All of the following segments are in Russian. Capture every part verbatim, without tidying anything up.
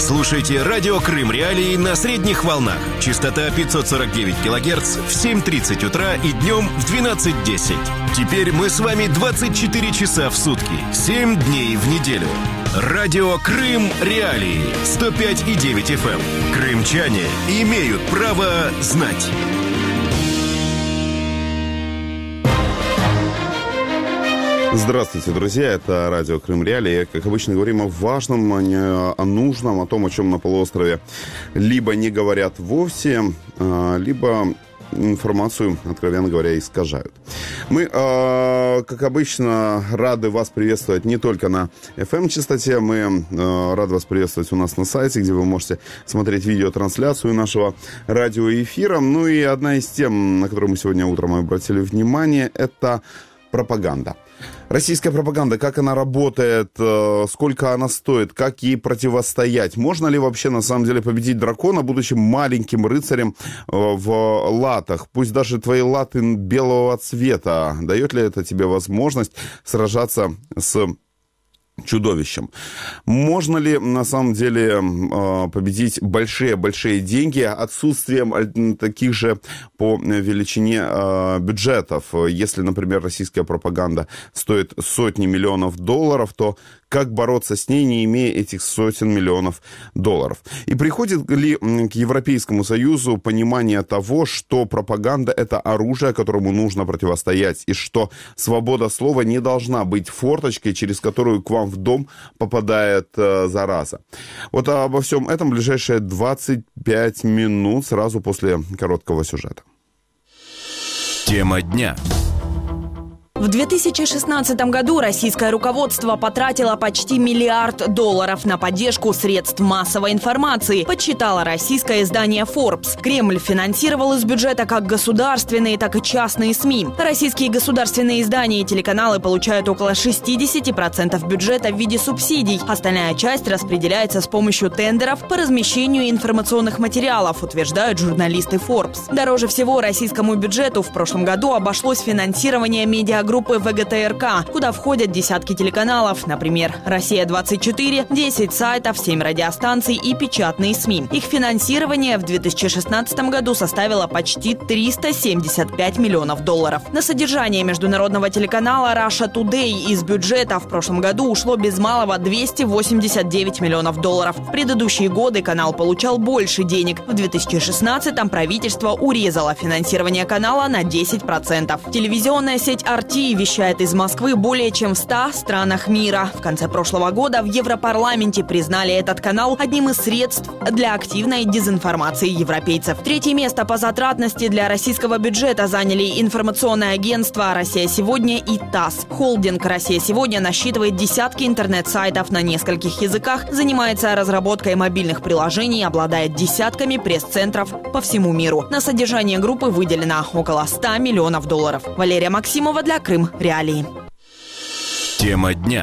Слушайте радио Крым Реалии на средних волнах. Частота пятьсот сорок девять килогерц в семь тридцать утра и днем в двенадцать десять. Теперь мы с вами двадцать четыре часа в сутки, семь дней в неделю. Радио Крым Реалии сто пять и девять эф эм. Крымчане имеют право знать. Здравствуйте, друзья, это радио Крым Реалии. Как обычно, говорим о важном, о нужном, о том, о чем на полуострове либо не говорят вовсе, либо информацию, откровенно говоря, искажают. Мы, как обычно, рады вас приветствовать не только на эф эм-частоте, мы рады вас приветствовать у нас на сайте, где вы можете смотреть видеотрансляцию нашего радиоэфира. Ну и одна из тем, на которую мы сегодня утром обратили внимание, это пропаганда. Российская пропаганда, как она работает, сколько она стоит, как ей противостоять? Можно ли вообще на самом деле победить дракона, будучи маленьким рыцарем в латах? Пусть даже твои латы белого цвета. Дает ли это тебе возможность сражаться с чудовищем? Можно ли на самом деле победить большие-большие деньги отсутствием таких же по величине бюджетов? Если, например, российская пропаганда стоит сотни миллионов долларов, то как бороться с ней, не имея этих сотен миллионов долларов? И приходит ли к Европейскому Союзу понимание того, что пропаганда – это оружие, которому нужно противостоять, и что свобода слова не должна быть форточкой, через которую к вам в дом попадает э, зараза? Вот обо всем этом ближайшие двадцать пять минут сразу после короткого сюжета. Тема дня. В две тысячи шестнадцатом году российское руководство потратило почти миллиард долларов на поддержку средств массовой информации, подсчитало российское издание Forbes. Кремль финансировал из бюджета как государственные, так и частные СМИ. Российские государственные издания и телеканалы получают около шестьдесят процентов бюджета в виде субсидий. Остальная часть распределяется с помощью тендеров по размещению информационных материалов, утверждают журналисты Forbes. Дороже всего российскому бюджету в прошлом году обошлось финансирование медиагруппы группы вэ гэ тэ эр ка, куда входят десятки телеканалов, например, «Россия двадцать четыре», десять сайтов, семь радиостанций и печатные СМИ. Их финансирование в две тысячи шестнадцатом году составило почти триста семьдесят пять миллионов долларов. На содержание международного телеканала Russia Today из бюджета в прошлом году ушло без малого двести восемьдесят девять миллионов долларов. В предыдущие годы канал получал больше денег. В две тысячи шестнадцатом правительство урезало финансирование канала на десять процентов. Телевизионная сеть эр ти вещает из Москвы более чем в ста странах мира. В конце прошлого года в Европарламенте признали этот канал одним из средств для активной дезинформации европейцев. Третье место по затратности для российского бюджета заняли информационное агентство «Россия сегодня» и ТАСС. Холдинг «Россия сегодня» насчитывает десятки интернет-сайтов на нескольких языках, занимается разработкой мобильных приложений, обладает десятками пресс-центров по всему миру. На содержание группы выделено около ста миллионов долларов. Валерия Максимова для Крым Реалии. Тема дня.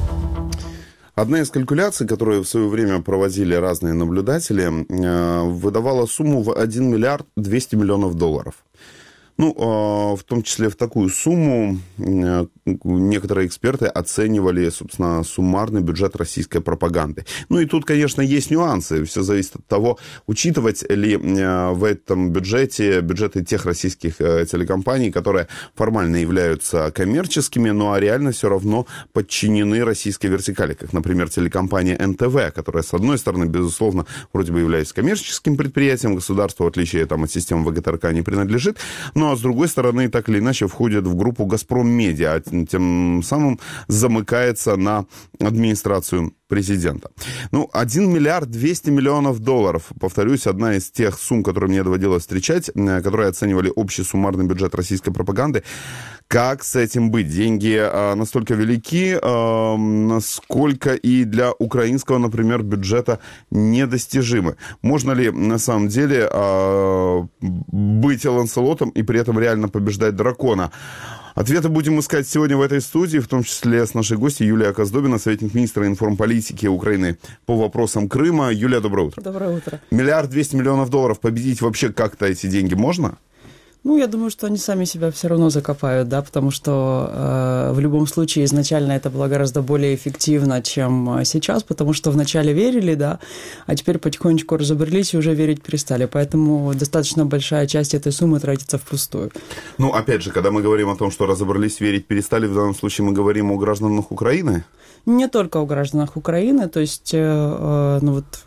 Одна из калькуляций, которую в свое время проводили разные наблюдатели, выдавала сумму в один миллиард двести миллионов долларов. Ну, в том числе в такую сумму некоторые эксперты оценивали, собственно, суммарный бюджет российской пропаганды. Ну, и тут, конечно, есть нюансы. Все зависит от того, учитывать ли в этом бюджете бюджеты тех российских телекомпаний, которые формально являются коммерческими, ну, а реально все равно подчинены российской вертикали, как, например, телекомпания эн тэ вэ, которая, с одной стороны, безусловно, вроде бы является коммерческим предприятием, государство, в отличие там, от системы вэ гэ тэ эр ка, не принадлежит, но, а с другой стороны, так или иначе входит в группу «Газпром Медиа», тем самым замыкается на администрацию президента. Ну, один миллиард двести миллионов долларов, повторюсь, одна из тех сумм, которые мне доводилось встречать, которые оценивали общий суммарный бюджет российской пропаганды. Как с этим быть? Деньги а, настолько велики, а, насколько и для украинского, например, бюджета недостижимы. Можно ли на самом деле а, быть Ланселотом и при этом реально побеждать дракона? Ответы будем искать сегодня в этой студии, в том числе с нашей гостьей Юлией Оказдобиной, советник министра информполитики Украины по вопросам Крыма. Юлия, доброе утро. Доброе утро. Миллиард двести миллионов долларов. Победить вообще как-то эти деньги можно? Ну, я думаю, что они сами себя все равно закопают, да, потому что э, в любом случае изначально это было гораздо более эффективно, чем сейчас, потому что вначале верили, да, а теперь потихонечку разобрались и уже верить перестали. Поэтому достаточно большая часть этой суммы тратится впустую. Ну, опять же, когда мы говорим о том, что разобрались, верить перестали, в данном случае мы говорим о гражданах Украины? Не только о гражданах Украины, то есть, э, ну вот...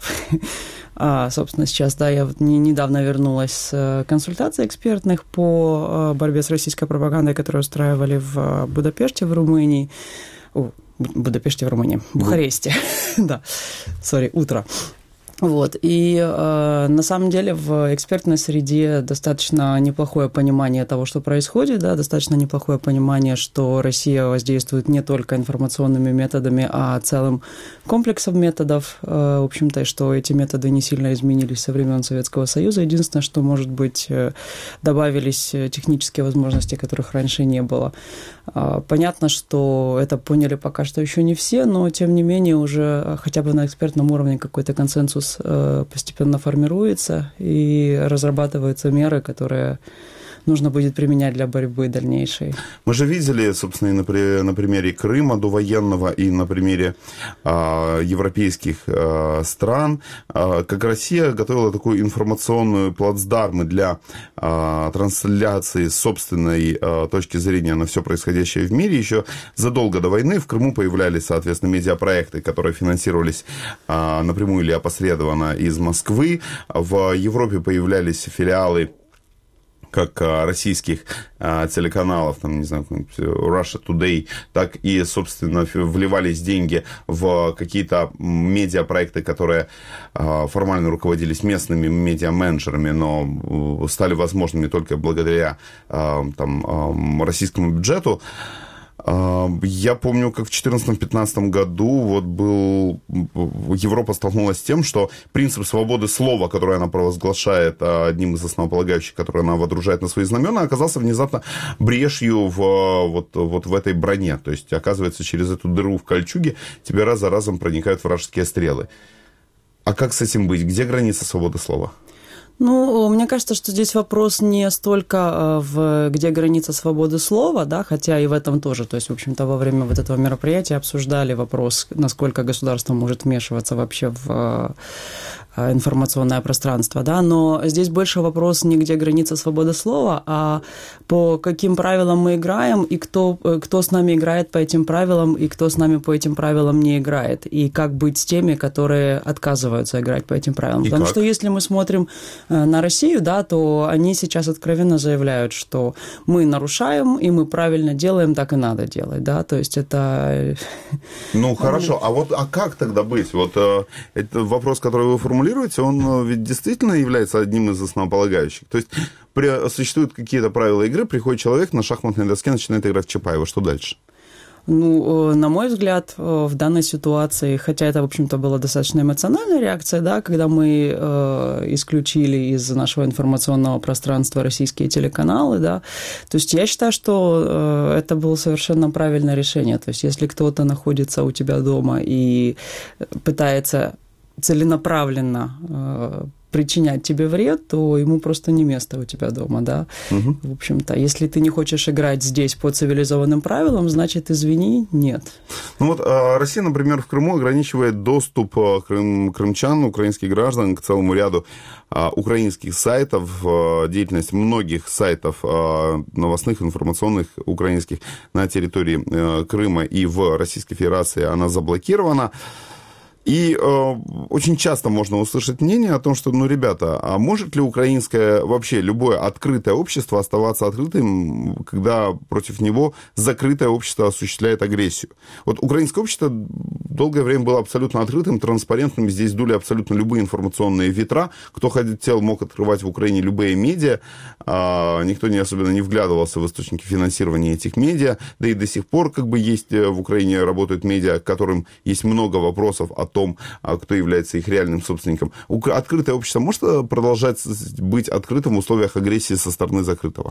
А, собственно, сейчас, да, я вот не, недавно вернулась с консультаций экспертных по борьбе с российской пропагандой, которые устраивали в Будапеште, в Румынии. О, Будапеште, в Румынии. В Бухаресте. Да, сори, утро. Вот. И э, на самом деле в экспертной среде достаточно неплохое понимание того, что происходит, да, достаточно неплохое понимание, что Россия воздействует не только информационными методами, а целым комплексом методов, э, в общем-то, и что эти методы не сильно изменились со времен Советского Союза. Единственное, что, может быть, добавились технические возможности, которых раньше не было. Э, понятно, что это поняли пока что еще не все, но, тем не менее, уже хотя бы на экспертном уровне какой-то консенсус постепенно формируется и разрабатываются меры, которые нужно будет применять для борьбы дальнейшей. Мы же видели, собственно, и на, при, на примере Крыма довоенного, и на примере а, европейских а, стран, а, как Россия готовила такую информационную плацдарм для а, трансляции собственной а, точки зрения на все происходящее в мире. Еще задолго до войны в Крыму появлялись, соответственно, медиапроекты, которые финансировались а, напрямую или опосредованно из Москвы. В Европе появлялись филиалы как российских а, телеканалов, там, не знаю, Russia Today, так и, собственно, вливались деньги в какие-то медиапроекты, которые а, формально руководились местными медиаменеджерами, но стали возможными только благодаря а, там, а, российскому бюджету. Я помню, как в две тысячи четырнадцатом-пятнадцатом году вот был, Европа столкнулась с тем, что принцип свободы слова, который она провозглашает одним из основополагающих, который она водружает на свои знамена, оказался внезапно брешью в, вот, вот в этой броне. То есть, оказывается, через эту дыру в кольчуге тебе раз за разом проникают вражеские стрелы. А как с этим быть? Где граница свободы слова? Ну, мне кажется, что здесь вопрос не столько в где граница свободы слова, да, хотя и в этом тоже. То есть, в общем-то, во время вот этого мероприятия обсуждали вопрос, насколько государство может вмешиваться вообще в информационное пространство, да, но здесь больше вопрос не где граница свободы слова, а по каким правилам мы играем, и кто, кто с нами играет по этим правилам, и кто с нами по этим правилам не играет, и как быть с теми, которые отказываются играть по этим правилам. И Потому как? Что если мы смотрим на Россию, да, то они сейчас откровенно заявляют, что мы нарушаем, и мы правильно делаем, так и надо делать, да, то есть это... Ну, хорошо, а вот а как тогда быть? Вот это вопрос, который вы формулируете, он ведь действительно является одним из основополагающих. То есть при, существуют какие-то правила игры, приходит человек на шахматной доске, начинает играть в Чапаева. Что дальше? Ну, на мой взгляд, в данной ситуации, хотя это, в общем-то, была достаточно эмоциональная реакция, да, когда мы э, исключили из нашего информационного пространства российские телеканалы, да, то есть я считаю, что э, это было совершенно правильное решение. То есть если кто-то находится у тебя дома и пытается целенаправленно э, причинять тебе вред, то ему просто не место у тебя дома, да. Угу. В общем-то, если ты не хочешь играть здесь по цивилизованным правилам, значит, извини, нет. Ну вот Россия, например, в Крыму ограничивает доступ крым, крымчан, украинских граждан к целому ряду украинских сайтов, деятельность многих сайтов новостных, информационных украинских на территории Крыма и в Российской Федерации она заблокирована. И э, очень часто можно услышать мнение о том, что, ну, ребята, а может ли украинское, вообще любое открытое общество оставаться открытым, когда против него закрытое общество осуществляет агрессию? Вот украинское общество долгое время было абсолютно открытым, транспарентным, здесь дули абсолютно любые информационные ветра, кто хотел, мог открывать в Украине любые медиа, э, никто не особенно не вглядывался в источники финансирования этих медиа, да и до сих пор как бы есть в Украине работают медиа, к которым есть много вопросов о том, кто является их реальным собственником. Открытое общество может продолжать быть открытым в условиях агрессии со стороны закрытого?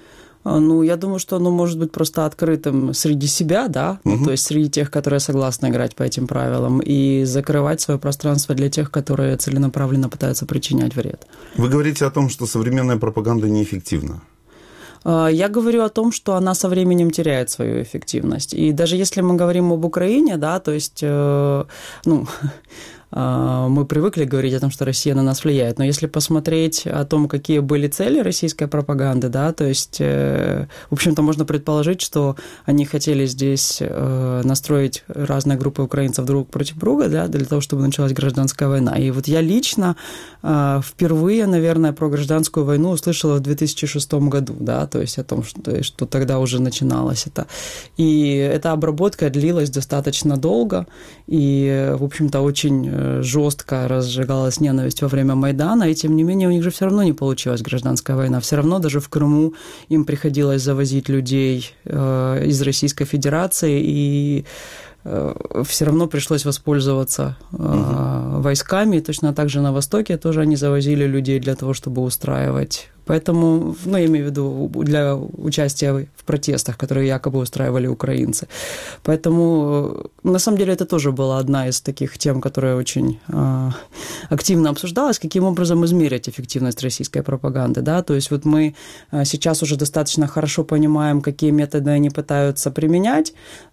Ну, я думаю, что оно может быть просто открытым среди себя, да, угу. ну, то есть среди тех, которые согласны играть по этим правилам, и закрывать свое пространство для тех, которые целенаправленно пытаются причинять вред. Вы говорите о том, что современная пропаганда неэффективна. Я говорю о том, что она со временем теряет свою эффективность. И даже если мы говорим об Украине, да, то есть, ну, мы привыкли говорить о том, что Россия на нас влияет, но если посмотреть о том, какие были цели российской пропаганды, да, то есть, в общем-то, можно предположить, что они хотели здесь настроить разные группы украинцев друг против друга, да, для того, чтобы началась гражданская война. И вот я лично впервые, наверное, про гражданскую войну услышала в две тысячи шестом году, да, то есть о том, что, что тогда уже начиналось это. И эта обработка длилась достаточно долго, и, в общем-то, очень жестко разжигалась ненависть во время Майдана, и тем не менее у них же все равно не получилась гражданская война. Все равно даже в Крыму им приходилось завозить людей э, из Российской Федерации, и э, все равно пришлось воспользоваться э, угу. войсками. И точно так же на Востоке тоже они завозили людей для того, чтобы устраивать. Поэтому, ну, я имею в виду для участия в протестах, которые якобы устраивали украинцы. Поэтому, на самом деле, это тоже была одна из таких тем, которая очень э, активно обсуждалась, каким образом измерить эффективность российской пропаганды, да, то есть вот мы сейчас уже достаточно хорошо понимаем, какие методы они пытаются применять,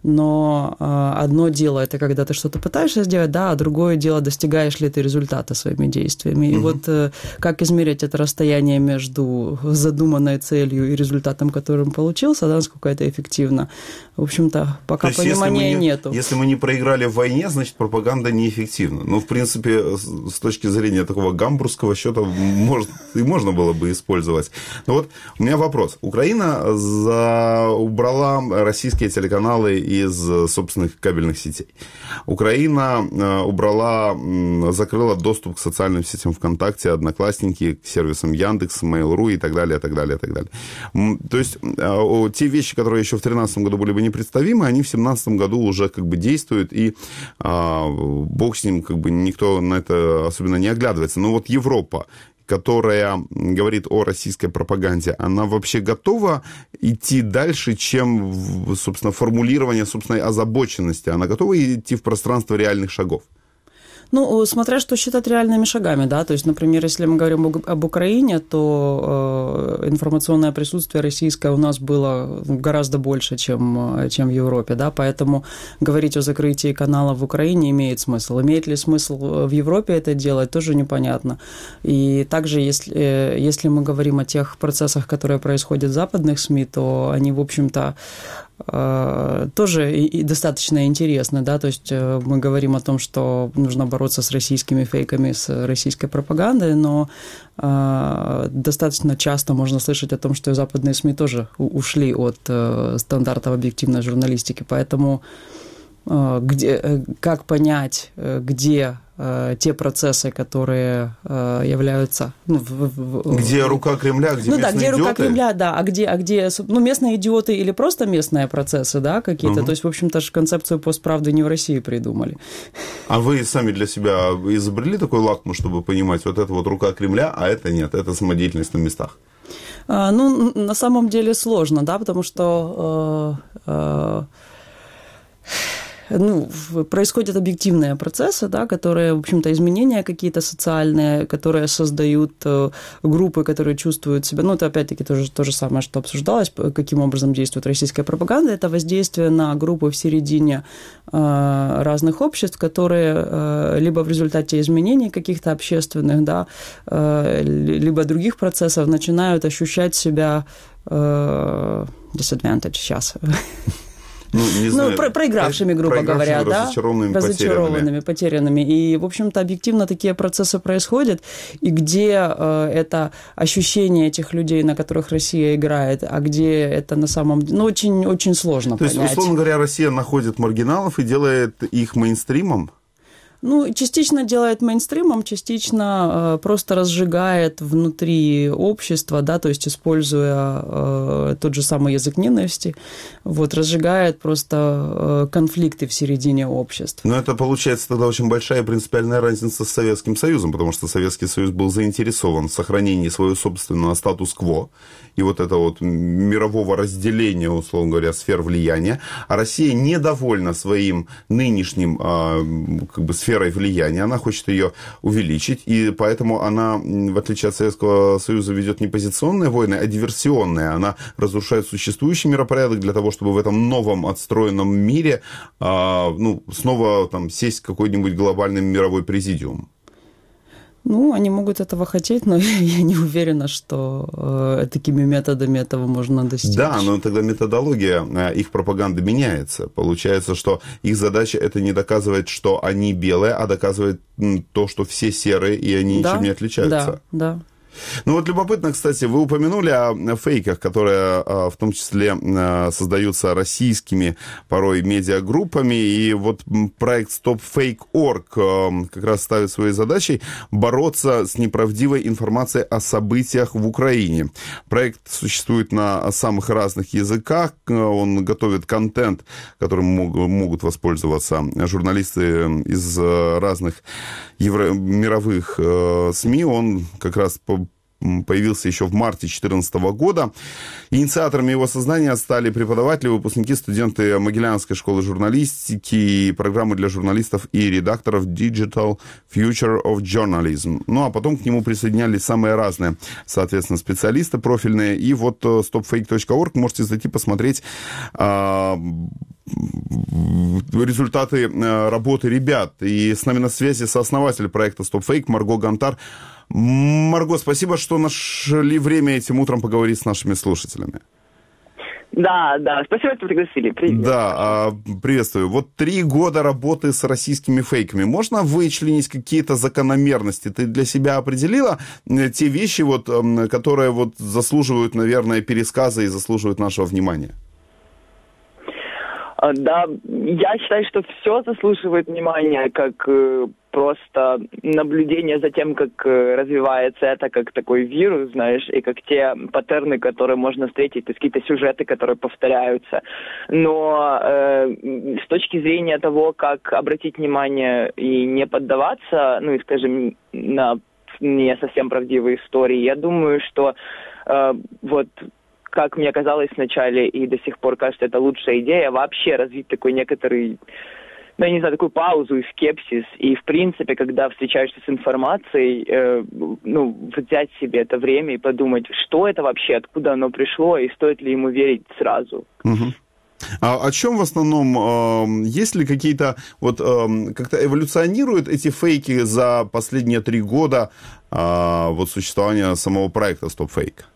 но э, одно дело – это когда ты что-то пытаешься сделать, да, а другое дело – достигаешь ли ты результата своими действиями. И mm-hmm. вот э, как измерить это расстояние между задуманной целью и результатом, которым получился, да, насколько это эффективно. В общем-то, пока есть, понимания если не, нету. Если мы не проиграли в войне, значит, пропаганда неэффективна. Ну, в принципе, с точки зрения такого гамбургского счета, может, и можно было бы использовать. Но вот у меня вопрос. Украина за... убрала российские телеканалы из собственных кабельных сетей. Украина убрала, закрыла доступ к социальным сетям ВКонтакте, Одноклассники, к сервисам Яндекс, Mail.ru и так далее, и так далее, и так далее. То есть, те вещи, которые еще в две тысячи тринадцатом году были бы непредставимы, они в две тысячи семнадцатом году уже как бы действуют, и а, бог с ним, как бы никто на это особенно не оглядывается. Но вот Европа, которая говорит о российской пропаганде, она вообще готова идти дальше, чем, собственно, формулирование собственной озабоченности? Она готова идти в пространство реальных шагов? Ну, смотря что считать реальными шагами, да, то есть, например, если мы говорим об, об Украине, то э, информационное присутствие российское у нас было гораздо больше, чем, чем в Европе, да, поэтому говорить о закрытии каналов в Украине имеет смысл. Имеет ли смысл в Европе это делать, тоже непонятно. И также, если, если мы говорим о тех процессах, которые происходят в западных СМИ, то они, в общем-то, тоже и достаточно интересно, да, то есть мы говорим о том, что нужно бороться с российскими фейками, с российской пропагандой, но достаточно часто можно слышать о том, что и западные СМИ тоже ушли от стандартов объективной журналистики, поэтому где, как понять, где те процессы, которые являются... Ну, в, в, где рука Кремля, где ну, местные да, где идиоты? рука Кремля, да, а где, а где ну, местные идиоты или просто местные процессы, да, какие-то. Угу. То есть, в общем-то, концепцию постправды не в России придумали. А вы сами для себя изобрели такой лакмус, чтобы понимать, вот это вот рука Кремля, а это нет, это самодеятельность на местах? А, ну, на самом деле сложно, да, потому что... Э, э, ну, происходят объективные процессы, да, которые, в общем-то, изменения какие-то социальные, которые создают группы, которые чувствуют себя, ну, это опять-таки тоже то же самое, что обсуждалось, каким образом действует российская пропаганда, это воздействие на группы в середине э, разных обществ, которые э, либо в результате изменений каких-то общественных, да, э, либо других процессов начинают ощущать себя э, disadvantage сейчас. Ну, не знаю, ну про, проигравшими, грубо говоря, да, разочарованными, разочарованными, потерянными. И, в общем-то, объективно такие процессы происходят, и где э, это ощущение этих людей, на которых Россия играет, а где это на самом деле, ну, очень, очень сложно То понять. То есть, условно говоря, Россия находит маргиналов и делает их мейнстримом? Ну, частично делает мейнстримом, частично э, просто разжигает внутри общества, да, то есть используя э, тот же самый язык ненависти, вот, разжигает просто э, конфликты в середине обществ. Но это получается тогда очень большая принципиальная разница с Советским Союзом, потому что Советский Союз был заинтересован в сохранении своего собственного статус-кво и вот этого вот мирового разделения, условно говоря, сфер влияния, а Россия недовольна своим нынешним э, как бы сфером сферой влияния, она хочет ее увеличить, и поэтому она, в отличие от Советского Союза, ведет не позиционные войны, а диверсионные. Она разрушает существующий миропорядок для того, чтобы в этом новом отстроенном мире а, ну, снова там, сесть какой-нибудь глобальный мировой президиум. Ну, они могут этого хотеть, но я не уверена, что э, такими методами этого можно достичь. Да, но тогда методология их пропаганды меняется. Получается, что их задача это не доказывать, что они белые, а доказывать то, что все серые, и они да, ничем не отличаются. Да, да. Ну вот любопытно, кстати, вы упомянули о фейках, которые в том числе создаются российскими порой медиагруппами, и вот проект стоп фейк точка орг как раз ставит своей задачей бороться с неправдивой информацией о событиях в Украине. Проект существует на самых разных языках, он готовит контент, которым могут воспользоваться журналисты из разных евро- мировых СМИ, он как раз по появился еще в марте две тысячи четырнадцатого года. Инициаторами его создания стали преподаватели, выпускники, студенты Могилянской школы журналистики и программы для журналистов и редакторов Digital Future of Journalism. Ну, а потом к нему присоединялись самые разные, соответственно, специалисты профильные. И вот стоп фейк точка орг можете зайти посмотреть а, результаты работы ребят. И с нами на связи сооснователь проекта StopFake Марго Гонтар. Марго, спасибо, что нашли время этим утром поговорить с нашими слушателями. Да, да, спасибо, что пригласили. Привет. Да, приветствую. Вот три года работы с российскими фейками. Можно вычленить какие-то закономерности? Ты для себя определила те вещи, вот, которые вот заслуживают, наверное, пересказа и заслуживают нашего внимания? Да, я считаю, что все заслуживает внимания, как э, просто наблюдение за тем, как э, развивается это, как такой вирус, знаешь, и как те паттерны, которые можно встретить, то есть какие-то сюжеты, которые повторяются. Но э, с точки зрения того, как обратить внимание и не поддаваться, ну и, скажем, на не совсем правдивые истории, я думаю, что э, вот... как мне казалось вначале, и до сих пор кажется, это лучшая идея, вообще развить такой некоторый, ну, я не знаю, такую паузу и скепсис. И, в принципе, когда встречаешься с информацией, э, ну, взять себе это время и подумать, что это вообще, откуда оно пришло, и стоит ли ему верить сразу. Угу. А о чем в основном, э, есть ли какие-то, вот, э, как-то эволюционируют эти фейки за последние три года э, вот существования самого проекта StopFake?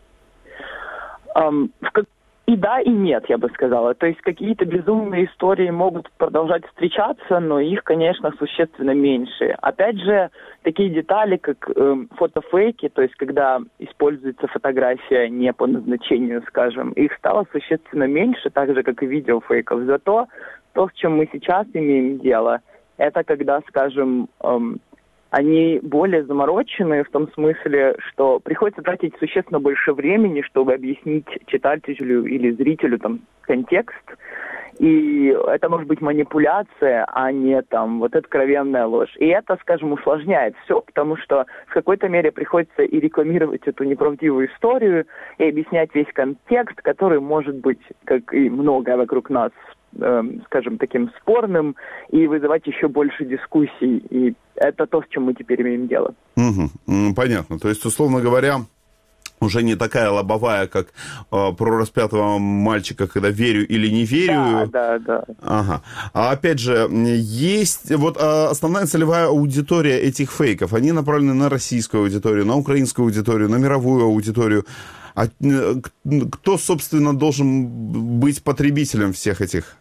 Um, и да, и нет, я бы сказала. То есть какие-то безумные истории могут продолжать встречаться, но их, конечно, существенно меньше. Опять же, такие детали, как э, фотофейки, то есть когда используется фотография не по назначению, скажем, их стало существенно меньше, так же, как и видеофейков. Зато то, с чем мы сейчас имеем дело, это когда, скажем... Эм, они более замороченные в том смысле, что приходится тратить существенно больше времени, чтобы объяснить читателю или зрителю там контекст. И это может быть манипуляция, а не там вот откровенная ложь. И это, скажем, усложняет все, потому что в какой-то мере приходится и рекламировать эту неправдивую историю, и объяснять весь контекст, который может быть, как и многое вокруг нас, скажем, таким спорным, и вызывать еще больше дискуссий. И это то, с чем мы теперь имеем дело. Угу. Понятно. То есть, условно говоря, уже не такая лобовая, как э, про распятого мальчика, когда верю или не верю. Да, да, да. Ага. А опять же, есть вот э, основная целевая аудитория этих фейков. Они направлены на российскую аудиторию, на украинскую аудиторию, на мировую аудиторию. А кто, собственно, должен быть потребителем всех этих?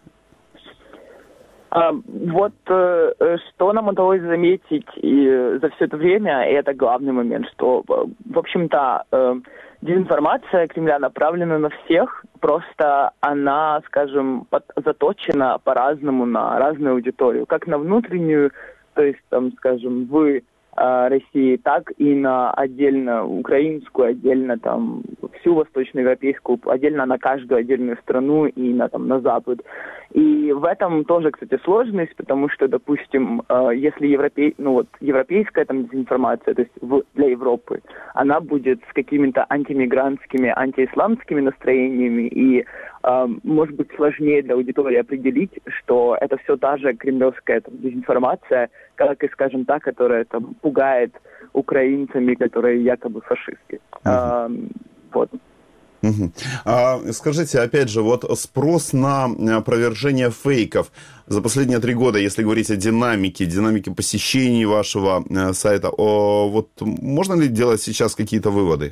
А, вот э, что нам удалось заметить и за все это время, и это главный момент, что, в общем-то, э, дезинформация Кремля направлена на всех, просто она, скажем, под, заточена по-разному на разную аудиторию, как на внутреннюю, то есть, там, скажем, вы России, так и на отдельно украинскую, отдельно там всю восточноевропейскую, отдельно на каждую отдельную страну и на, там, на Запад. И в этом тоже, кстати, сложность, потому что, допустим, если европей, ну, вот, европейская там дезинформация, то есть в, для Европы, она будет с какими-то антимигрантскими, антиисламскими настроениями, и может быть, сложнее для аудитории определить, что это все та же кремлевская там, дезинформация, как и, скажем так, которая там пугает украинцами, которые якобы фашистки. Uh-huh. А, вот. Uh-huh. А, скажите, опять же, вот спрос на опровержение фейков за последние три года, если говорить о динамике, динамике посещений вашего сайта, о, вот можно ли делать сейчас какие-то выводы?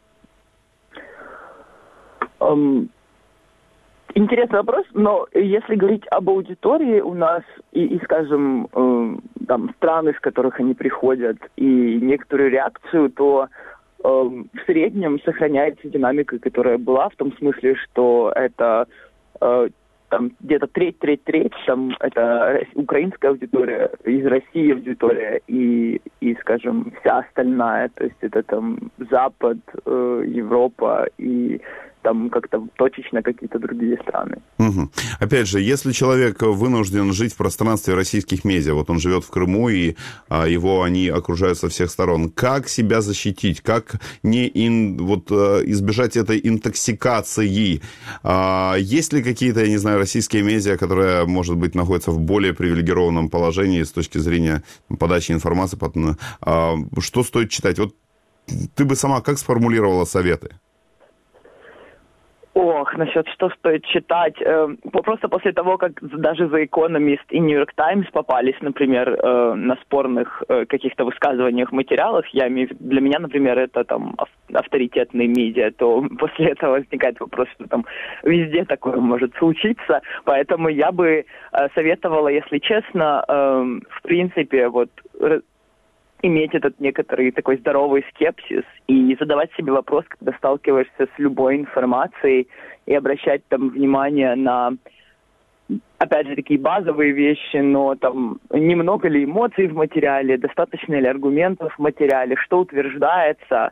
Um... Интересный вопрос, но если говорить об аудитории у нас и, и скажем, э, там, страны, с которых они приходят, и некоторую реакцию, то э, в среднем сохраняется динамика, которая была, в том смысле, что это э, там, где-то треть-треть-треть, там, это украинская аудитория, из России аудитория и, и, скажем, вся остальная, то есть это там Запад, э, Европа и там как-то точечно какие-то другие страны. Угу. Опять же, если человек вынужден жить в пространстве российских медиа, вот он живет в Крыму, и а, его они окружают со всех сторон, как себя защитить, как не ин, вот, избежать этой интоксикации? А, есть ли какие-то, я не знаю, российские медиа, которые, может быть, находятся в более привилегированном положении с точки зрения подачи информации? А, что стоит читать? Вот ты бы сама как сформулировала советы? Ох, насчет что стоит читать. Э, просто после того, как даже The Economist и New York Times попались, например, э, на спорных э, каких-то высказываниях, материалах, я имею в виду, для меня, например, это там авторитетные медиа, то после этого возникает вопрос, что там везде такое может случиться. Поэтому я бы э, советовала, если честно, э, в принципе, вот иметь этот некоторый такой здоровый скепсис и задавать себе вопрос, когда сталкиваешься с любой информацией, и обращать там внимание на, опять же, такие базовые вещи, но там немного ли эмоций в материале, достаточно ли аргументов в материале, что утверждается,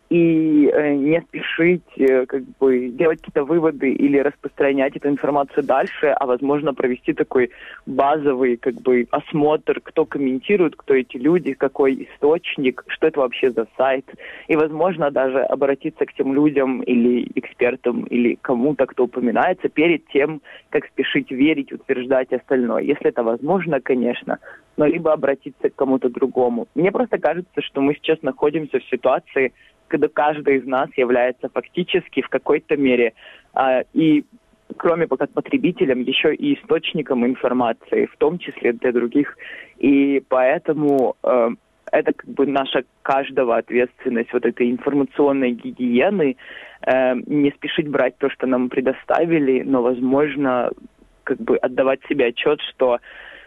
и э, не спешить э, как бы делать какие-то выводы или распространять эту информацию дальше, а возможно провести такой базовый как бы осмотр, кто комментирует, кто эти люди, какой источник, что это вообще за сайт, и возможно даже обратиться к тем людям или экспертам или кому-то, кто упоминается, перед тем, как спешить верить, утверждать остальное. Если это возможно, конечно, но либо обратиться к кому-то другому. Мне просто кажется, что мы сейчас находимся в ситуации, когда каждый из нас является фактически в какой-то мере э, и, кроме как потребителем, еще и источником информации, в том числе для других. И поэтому э, это как бы наша каждого ответственность вот этой информационной гигиены, э, не спешить брать то, что нам предоставили, но, возможно, как бы отдавать себе отчет, что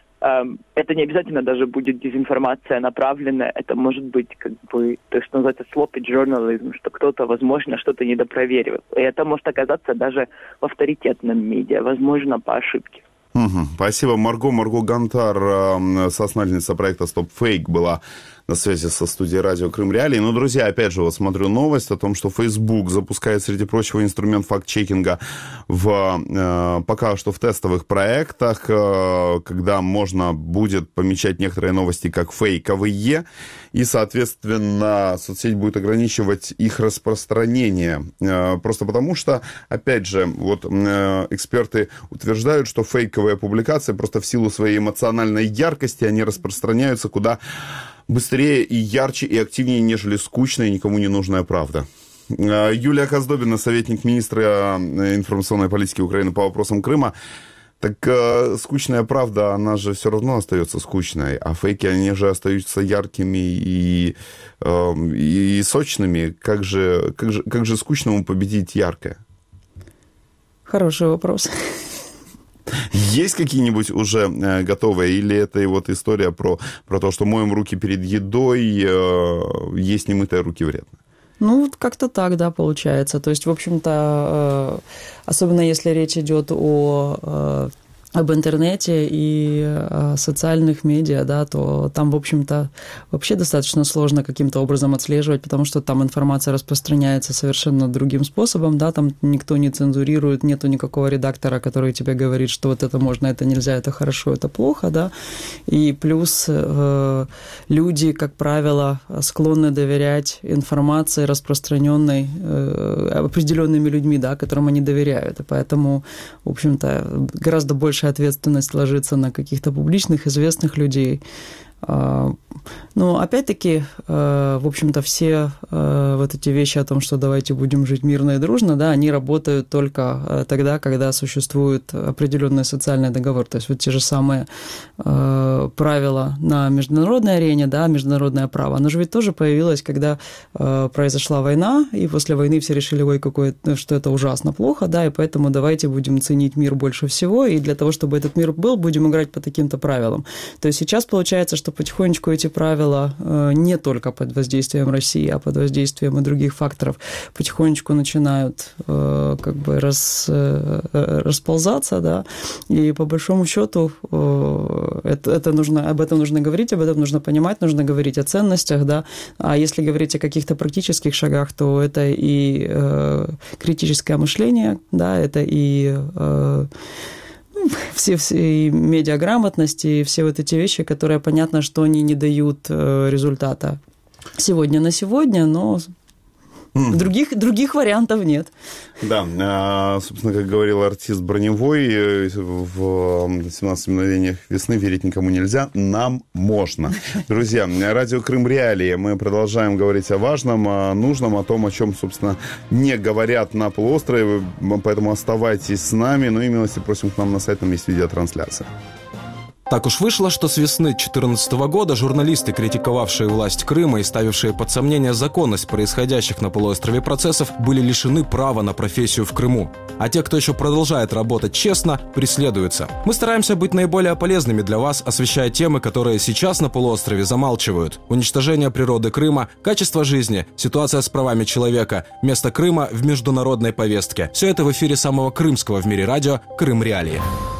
это не обязательно даже будет дезинформация направленная, это может быть как бы то, что называется sloppy journalism, что кто-то, возможно, что-то недопроверил. И это может оказаться даже в авторитетном медиа, возможно, по ошибке. Угу. Спасибо, Марго. Марго Гонтар, соосновательница проекта Stop Fake, была на связи со студией радио Крым Реалии. Ну, друзья, опять же, вот смотрю новость о том, что Facebook запускает, среди прочего, инструмент факт-чекинга в, э, пока что в тестовых проектах, э, когда можно будет помечать некоторые новости как фейковые, и, соответственно, соцсеть будет ограничивать их распространение. Э, просто потому что, опять же, вот э, эксперты утверждают, что фейковые публикации просто в силу своей эмоциональной яркости, они распространяются куда быстрее и ярче и активнее, нежели скучная и никому не нужная правда. Юлия Коздобина, советник министра информационной политики Украины по вопросам Крыма. Так э, скучная правда, она же все равно остается скучной, а фейки, они же остаются яркими и, э, и сочными. Как же, как же, как же скучному победить яркое? Хороший вопрос. Есть какие-нибудь уже э, готовые, или это и вот история про, про то, что моем руки перед едой, э, есть немытые руки вредно? Ну, вот как-то так, да, получается. То есть, в общем-то, э, особенно если речь идет о э, об интернете и о социальных медиа, да, то там, в общем-то, вообще достаточно сложно каким-то образом отслеживать, потому что там информация распространяется совершенно другим способом, да, там никто не цензурирует, нету никакого редактора, который тебе говорит, что вот это можно, это нельзя, это хорошо, это плохо, да, и плюс э, люди, как правило, склонны доверять информации, распространенной э, определенными людьми, да, которым они доверяют, и поэтому, в общем-то, гораздо больше ответственность ложится на каких-то публичных, известных людей. Но, опять-таки, в общем-то, все вот эти вещи о том, что давайте будем жить мирно и дружно, да, они работают только тогда, когда существует определенный социальный договор. То есть вот те же самые правила на международной арене, да, международное право, оно же ведь тоже появилось, когда произошла война, и после войны все решили, ой, какое, что это ужасно плохо, да, и поэтому давайте будем ценить мир больше всего, и для того, чтобы этот мир был, будем играть по таким-то правилам. То есть сейчас получается, что потихонечку эти правила не только под воздействием России, а под воздействием и других факторов потихонечку начинают как бы рас, расползаться, да, и по большому счету это, это нужно, об этом нужно говорить, об этом нужно понимать, нужно говорить о ценностях, да, а если говорить о каких-то практических шагах, то это и критическое мышление, да, это и все, все медиаграмотности, все вот эти вещи, которые, понятно, что они не дают результата сегодня на сегодня, но mm. других, других вариантов нет. Да, собственно, как говорил артист Броневой, в семнадцати мгновениях весны верить никому нельзя, нам можно. Друзья, радио Крым Реалии, мы продолжаем говорить о важном, о нужном, о том, о чем, собственно, не говорят на полуострове, поэтому оставайтесь с нами, ну и милости просим к нам на сайт, там есть видеотрансляция. Так уж вышло, что с весны две тысячи четырнадцатого года журналисты, критиковавшие власть Крыма и ставившие под сомнение законность происходящих на полуострове процессов, были лишены права на профессию в Крыму. А те, кто еще продолжает работать честно, преследуются. Мы стараемся быть наиболее полезными для вас, освещая темы, которые сейчас на полуострове замалчивают. Уничтожение природы Крыма, качество жизни, ситуация с правами человека, место Крыма в международной повестке. Все это в эфире самого крымского в мире радио «Крым Реалии».